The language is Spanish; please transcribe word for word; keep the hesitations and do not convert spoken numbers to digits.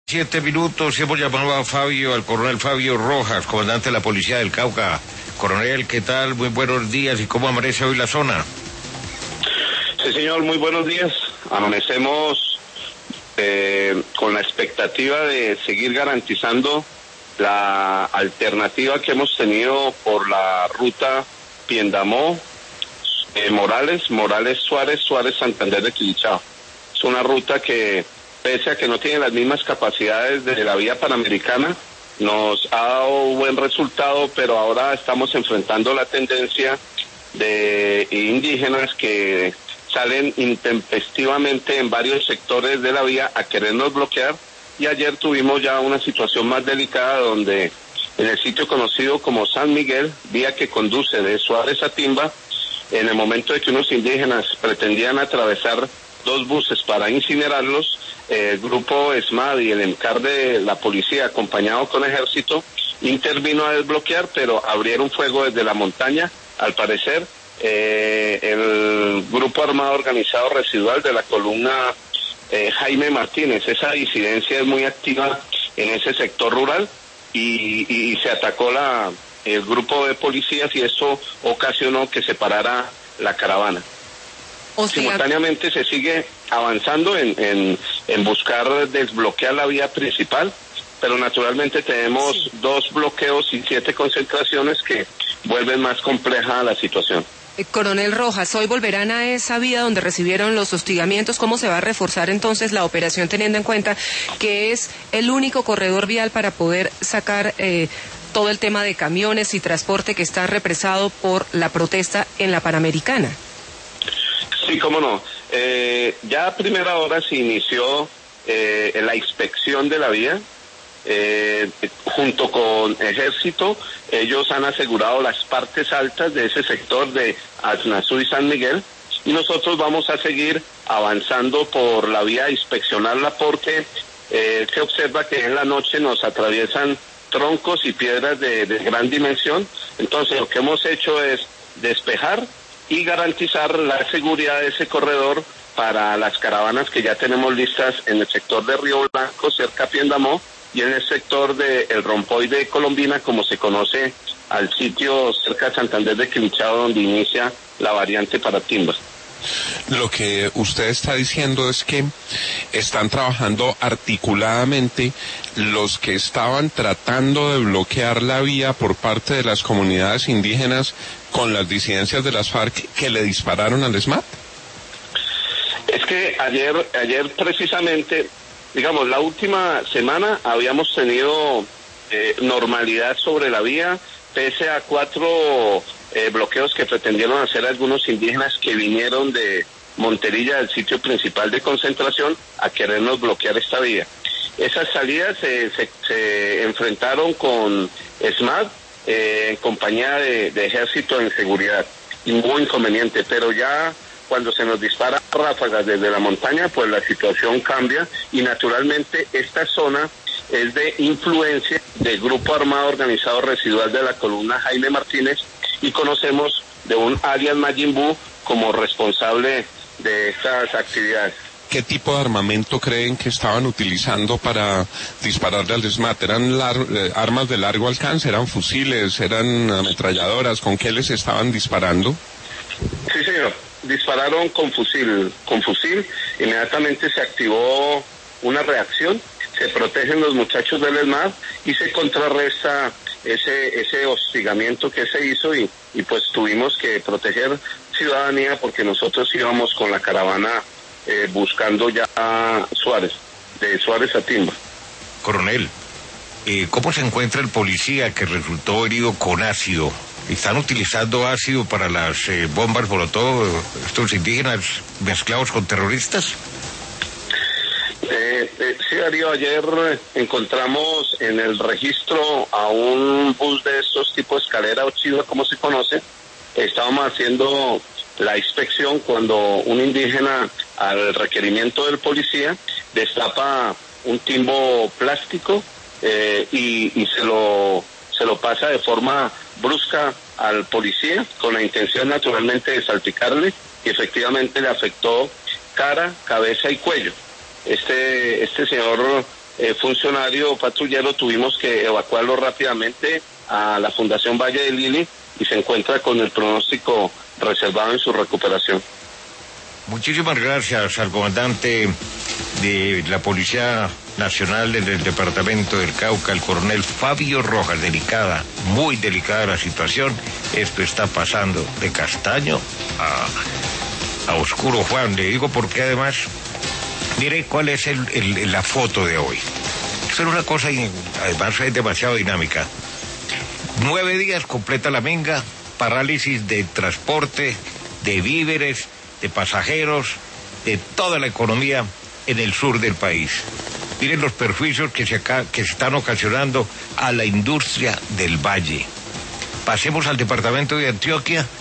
Siete minutos, hemos llamado a Fabio, al coronel Fabio Rojas, comandante de la Policía del Cauca. Coronel, ¿qué tal? Muy buenos días. ¿Y cómo amanece hoy la zona? Sí, señor, muy buenos días. Amanecemos eh, con la expectativa de seguir garantizando la alternativa que hemos tenido por la ruta Piendamó, eh, Morales, Morales Suárez, Suárez Santander de Quilichao. Es una ruta que, pese a que no tiene las mismas capacidades de la vía panamericana, nos ha dado buen resultado, pero ahora estamos enfrentando la tendencia de indígenas que salen intempestivamente en varios sectores de la vía a querernos bloquear, y ayer tuvimos ya una situación más delicada donde en el sitio conocido como San Miguel, vía que conduce de Suárez a Timba, en el momento de que unos indígenas pretendían atravesar dos buses para incinerarlos, el grupo ESMAD y el EMCAR de la policía, acompañado con ejército, intervino a desbloquear, pero abrieron fuego desde la montaña. Al parecer, eh, el grupo armado organizado residual de la columna eh, Jaime Martínez, esa disidencia es muy activa en ese sector rural, y, y, y se atacó la, el grupo de policías, y eso ocasionó que se parara la caravana. O sea, simultáneamente se sigue avanzando en, en, en buscar desbloquear la vía principal, pero naturalmente tenemos sí. dos bloqueos y siete concentraciones que vuelven más compleja la situación. Eh, Coronel Rojas, hoy volverán a esa vía donde recibieron los hostigamientos. ¿Cómo se va a reforzar entonces la operación, teniendo en cuenta que es el único corredor vial para poder sacar eh, todo el tema de camiones y transporte que está represado por la protesta en la Panamericana? Sí, cómo no. Eh, ya a primera hora se inició eh, la inspección de la vía, eh, junto con Ejército. Ellos han asegurado las partes altas de ese sector de Aznazú y San Miguel, y nosotros vamos a seguir avanzando por la vía a inspeccionarla, porque eh, se observa que en la noche nos atraviesan troncos y piedras de, de gran dimensión. Entonces lo que hemos hecho es despejar y garantizar la seguridad de ese corredor para las caravanas que ya tenemos listas en el sector de Río Blanco, cerca a Piendamó, y en el sector de El Rompoy de Colombina, como se conoce al sitio cerca de Santander de Quilichao, donde inicia la variante para Timba. Lo que usted está diciendo es que están trabajando articuladamente los que estaban tratando de bloquear la vía por parte de las comunidades indígenas con las disidencias de las FARC que le dispararon al ESMAD. Es que ayer, ayer precisamente, digamos, la última semana habíamos tenido eh, normalidad sobre la vía, pese a cuatro eh, bloqueos que pretendieron hacer algunos indígenas que vinieron de Monterilla, del sitio principal de concentración, a querernos bloquear esta vía. Esas salidas se, se, se enfrentaron con ESMAD eh, en compañía de, de Ejército en seguridad, y hubo inconveniente, pero ya cuando se nos dispara ráfagas desde la montaña, pues la situación cambia, y naturalmente esta zona es de influencia del grupo armado organizado residual de la columna Jaime Martínez, y conocemos de un alias Majin Buu como responsable de estas actividades. ¿Qué tipo de armamento creen que estaban utilizando para dispararle al ESMAD? ¿Eran lar- eh, armas de largo alcance? ¿Eran fusiles? ¿Eran ametralladoras? ¿Con qué les estaban disparando? Sí, señor. Dispararon con fusil. Con fusil, inmediatamente se activó una reacción, se protegen los muchachos del ESMAD y se contrarresta ese ese hostigamiento que se hizo, y, y pues tuvimos que proteger ciudadanía, porque nosotros íbamos con la caravana eh, buscando ya a Suárez, de Suárez a Timba. Coronel, eh, ¿cómo se encuentra el policía que resultó herido con ácido? ¿Están utilizando ácido para las eh, bombas molotov, estos indígenas mezclados con terroristas? Eh, eh, sí, Darío, ayer encontramos en el registro a un bus de estos tipo escalera o chiva, como se conoce. Estábamos haciendo la inspección cuando un indígena, al requerimiento del policía, destapa un timbo plástico eh, y, y se lo se lo pasa de forma brusca al policía, con la intención naturalmente de salpicarle, y efectivamente le afectó cara, cabeza y cuello. Este este señor eh, funcionario patrullero tuvimos que evacuarlo rápidamente a la Fundación Valle de Lili y se encuentra con el pronóstico reservado en su recuperación. Muchísimas gracias al comandante de la Policía Nacional del Departamento del Cauca, el coronel Fabio Rojas. Delicada, muy delicada la situación. Esto está pasando de castaño a, a oscuro, Juan. Le digo porque además, mire cuál es el, el, la foto de hoy. Esto es una cosa, además es demasiado dinámica. Nueve días completa la minga, parálisis de transporte, de víveres, de pasajeros, de toda la economía en el sur del país. Miren los perjuicios que se, acá, que se están ocasionando a la industria del valle. Pasemos al departamento de Antioquia.